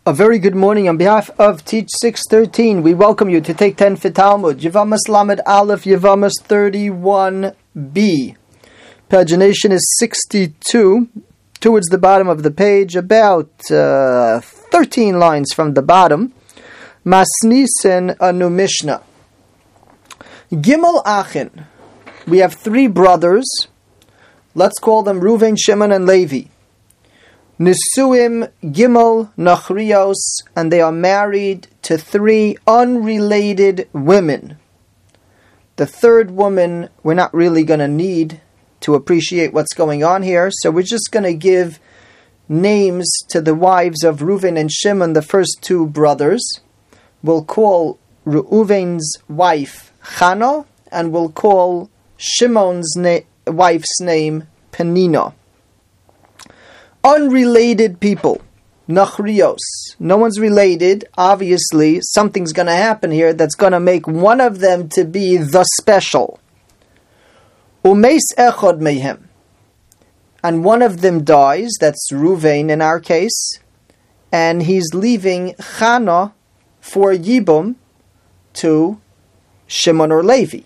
A very good morning on behalf of Teach 613. We welcome you to take 10 for Talmud. Yevamos Lamed Aleph, Yevamos 31b. Pagination is 62, towards the bottom of the page, about 13 lines from the bottom. Masnisen Anu Mishnah. Gimel Achin. We have three brothers. Let's call them Reuven, Shimon, and Levi. Nisuim, Gimel, Nachrios, and they are married to three unrelated women. The third woman we're not really going to need to appreciate what's going on here, so we're just going to give names to the wives of Reuven and Shimon, the first two brothers. We'll call Reuven's wife Chana, and we'll call Shimon's wife's name Penina. Unrelated people, Nachrios. No one's related. Obviously, something's going to happen here that's going to make one of them to be the special. Umeis echad mehem. And one of them dies, that's Reuven in our case, and he's leaving Chana for Yibum to Shimon or Levi.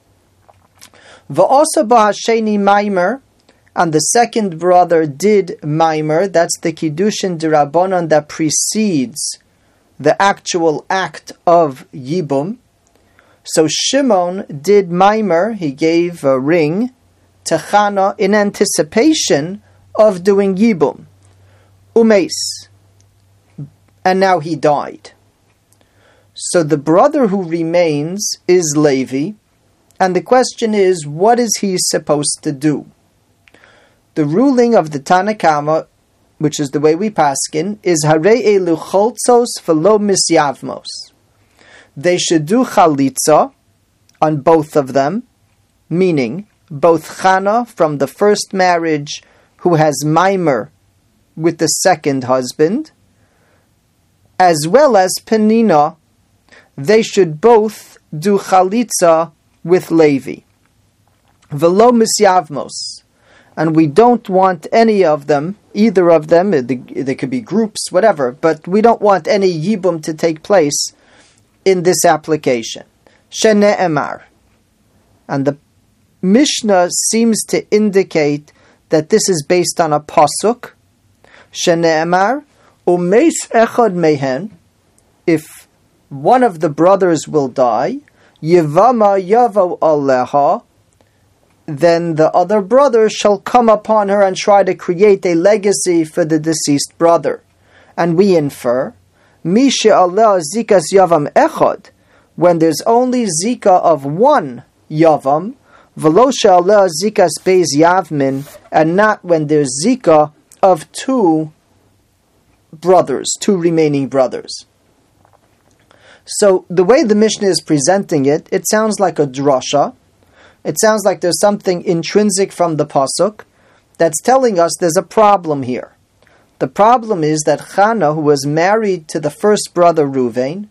Va'asa ba'hasheni maimer. And the second brother did Maimer, that's the Kiddushin D'Rabbanan that precedes the actual act of Yibum. So Shimon did Maimer, he gave a ring to Chana in anticipation of doing Yibum. Umeis. And now he died. So the brother who remains is Levi, and the question is, what is he supposed to do? The ruling of the Tana Kama, which is the way we paskin, is Harei elu choltzos v'lo misyavmos. They should do chalitza on both of them, meaning both Chana from the first marriage who has Maimer with the second husband, as well as Penina, they should both do chalitza with Levi. V'lo misyavmos. And we don't want any of them, either of them, there could be groups, whatever, but we don't want any Yibum to take place in this application. Shene'emar. And the Mishnah seems to indicate that this is based on a pasuk. Shene'emar, umeis echad mehen, if one of the brothers will die, yivama yavo aleha, then the other brother shall come upon her and try to create a legacy for the deceased brother. And we infer, Mi she'aleh zikas yavam echad, when there's only zika of one yavam, v'lo she'aleh zikas beis yavmin, and not when there's zika of two brothers, two remaining brothers. So the way the Mishnah is presenting it, it sounds like a drasha. It sounds like there's something intrinsic from the pasuk that's telling us there's a problem here. The problem is that Chana, who was married to the first brother Reuven,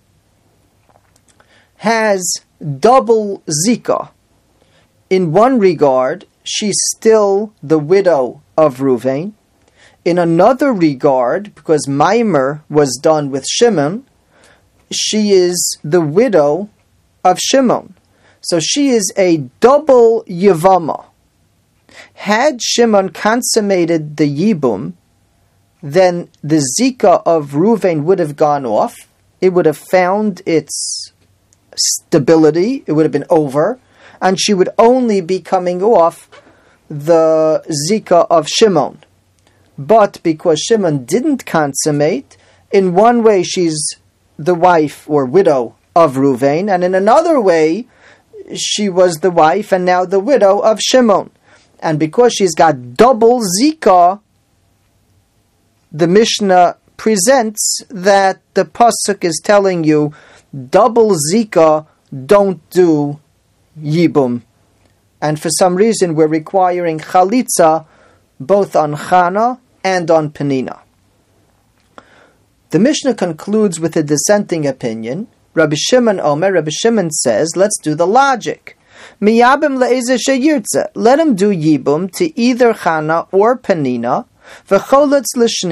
has double zika. In one regard, she's still the widow of Reuven. In another regard, because Maimer was done with Shimon, she is the widow of Shimon. So she is a double Yevama. Had Shimon consummated the Yibum, then the Zika of Reuven would have gone off. It would have found its stability. It would have been over. And she would only be coming off the Zika of Shimon. But because Shimon didn't consummate, in one way she's the wife or widow of Reuven, and in another way, she was the wife and now the widow of Shimon. And because she's got double Zika, the Mishnah presents that the pasuk is telling you double Zika, don't do Yibum. And for some reason we're requiring Chalitza both on Chana and on Penina. The Mishnah concludes with a dissenting opinion. Rabbi Shimon Omer, Rabbi Shimon says, let's do the logic. Miyabim le'eze sheyirtze. Let him do Yibum to either Chana or Penina, v'choletz l'shniya,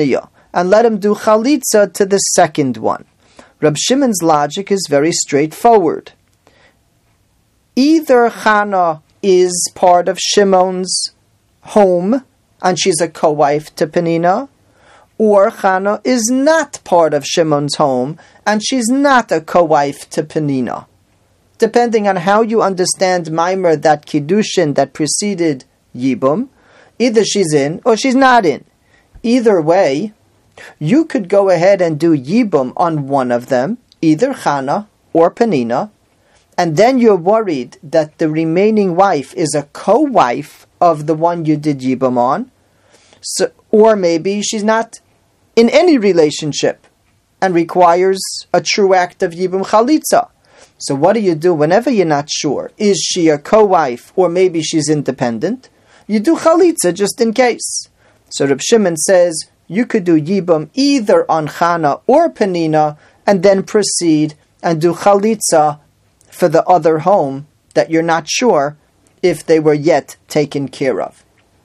and let him do chalitza to the second one. Reb Shimon's logic is very straightforward. Either Chana is part of Shimon's home, and she's a co-wife to Penina, or Chana is not part of Shimon's home, and she's not a co-wife to Penina. Depending on how you understand Maimer, that Kiddushin that preceded Yibum, either she's in or she's not in. Either way, you could go ahead and do Yibum on one of them, either Chana or Penina, and then you're worried that the remaining wife is a co-wife of the one you did Yibum on, so, or maybe she's not in any relationship and requires a true act of Yibum Chalitza. So what do you do whenever you're not sure? Is she a co-wife or maybe she's independent? You do Chalitza just in case. So Reb Shimon says you could do Yibum either on Chana or Penina and then proceed and do Chalitza for the other home that you're not sure if they were yet taken care of.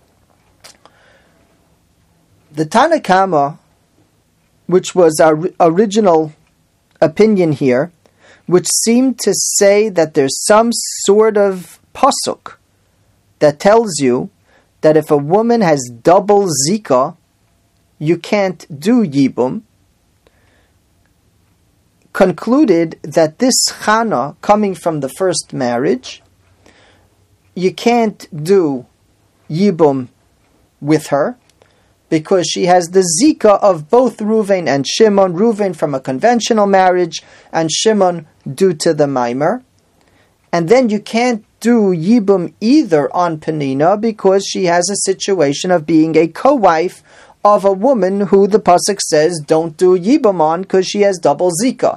The Tanna Kama, which was our original opinion here, which seemed to say that there's some sort of pasuk that tells you that if a woman has double zika, you can't do Yibum, concluded that this Chana, coming from the first marriage, you can't do Yibum with her, because she has the zika of both Ruvain and Shimon, Ruvain from a conventional marriage, and Shimon due to the Maimer. And then you can't do Yibum either on Penina, because she has a situation of being a co-wife of a woman who the pasuk says don't do Yibum on because she has double zika.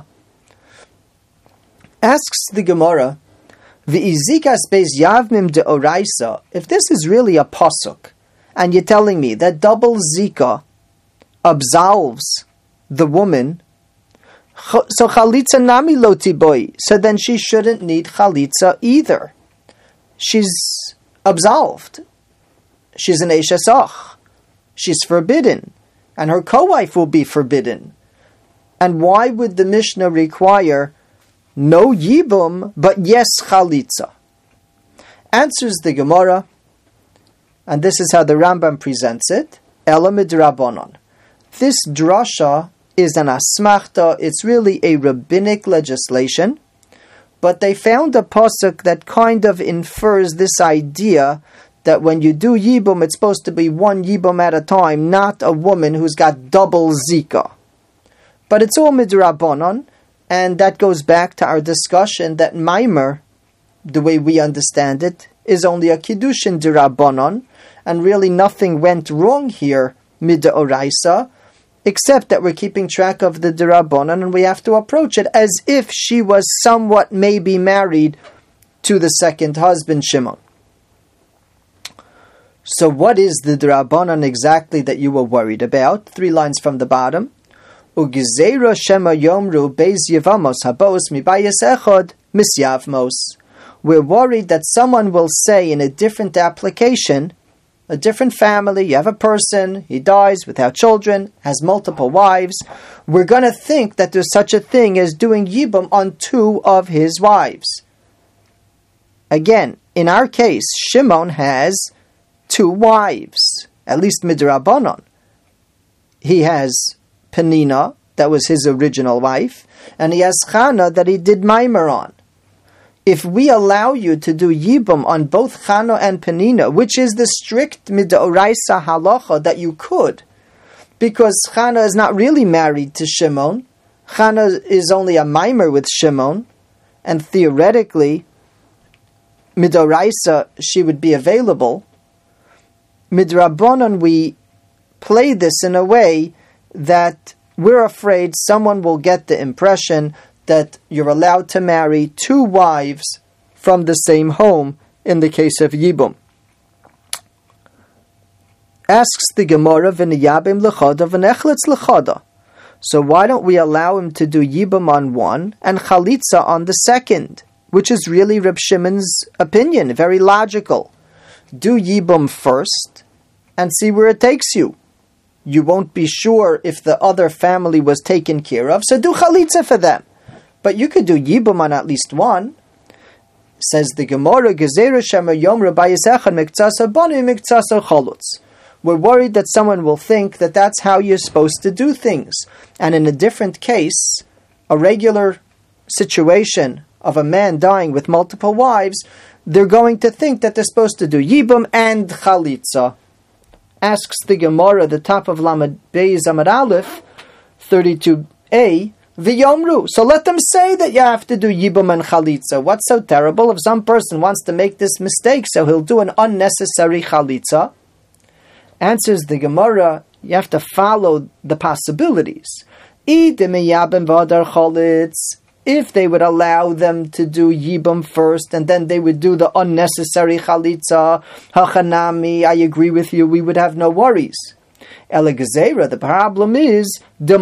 Asks the Gemara, V'izikas beis yavmim de oraisa, if this is really a pasuk, and you're telling me that double zika absolves the woman, so chalitza nami lo tiboi, so then she shouldn't need chalitza either. She's absolved. She's an eishasach. She's forbidden. And her co-wife will be forbidden. And why would the Mishnah require no yibum, but yes chalitza? Answers the Gemara, and this is how the Rambam presents it, Ela midrabanan. This drasha is an asmachta, it's really a rabbinic legislation, but they found a pasuk that kind of infers this idea that when you do Yibum, it's supposed to be one Yibum at a time, not a woman who's got double zika. But it's all midrabanan, and that goes back to our discussion that Maimer, the way we understand it, is only a kiddushin dirabanan, and really nothing went wrong here midaoraisa, except that we're keeping track of the dirabanan, and we have to approach it as if she was somewhat maybe married to the second husband, Shimon. So what is the dirabanan exactly that you were worried about? 3 lines from the bottom. Ugizeira shema yomru beis yevamos habos mibayis echod misyavmos. We're worried that someone will say in a different application, a different family, you have a person, he dies without children, has multiple wives, we're going to think that there's such a thing as doing Yibum on 2 of his wives. Again, in our case, Shimon has 2 wives, at least midrabanan. He has Penina, that was his original wife, and he has Chana that he did Maimer on. If we allow you to do Yibum on both Chana and Penina, which is the strict midaoraisa halacha that you could, because Chana is not really married to Shimon, Chana is only a Maimer with Shimon, and theoretically, midaoraisa, she would be available. Midrabanan, we play this in a way that we're afraid someone will get the impression that you're allowed to marry 2 wives from the same home in the case of Yibum. Asks the Gemara, V'niyabim l'choda v'nechlitz l'choda. So why don't we allow him to do Yibum on one and Chalitza on the second? Which is really Reb Shimon's opinion, very logical. Do Yibum first and see where it takes you. you won't be sure if the other family was taken care of, so do chalitza for them. But you could do yibum on at least one. Says the Gemara, Gezerah Shemer Yom Rabbi Yisachar Miktsasa Banu Miktsasa Chalutz. We're worried that someone will think that that's how you're supposed to do things. And in a different case, a regular situation of a man dying with multiple wives, they're going to think that they're supposed to do yibum and chalitza. Asks the Gemara, the top of Lamed Beis Amud Aleph, 32a, V'yomru. So let them say that you have to do yibum and chalitza. What's so terrible? If some person wants to make this mistake, so he'll do an unnecessary chalitza. Answers the Gemara, you have to follow the possibilities. If they would allow them to do yibum first, and then they would do the unnecessary chalitza, hachanami, I agree with you, we would have no worries. Elegazera, the problem is,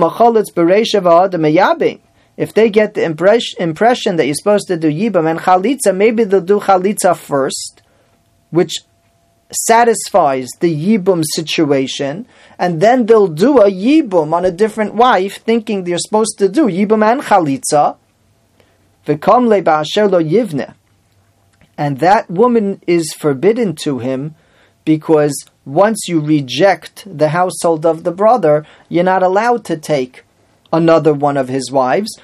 if they get the impression that you're supposed to do yibum and chalitza, maybe they'll do chalitza first, which satisfies the yibum situation, and then they'll do a yibum on a different wife, thinking they're supposed to do yibum and chalitza. And that woman is forbidden to him, because once you reject the household of the brother, you're not allowed to take another one of his wives.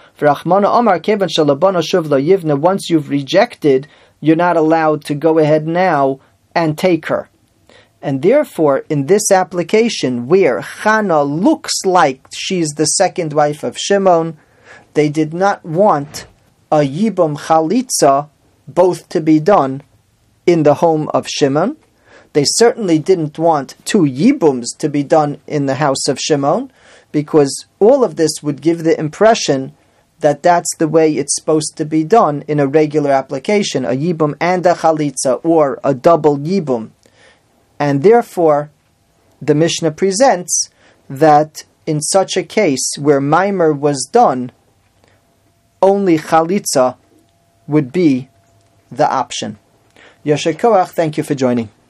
Once you've rejected, you're not allowed to go ahead now and take her. And therefore, in this application, where Chana looks like she's the second wife of Shimon, they did not want a yibum chalitza both to be done in the home of Shimon. They certainly didn't want two yibums to be done in the house of Shimon, because all of this would give the impression that that's the way it's supposed to be done in a regular application, a yibum and a chalitza, or a double yibum. And therefore, the Mishnah presents that in such a case where maimer was done, only chalitza would be the option. Yasher Koach, thank you for joining.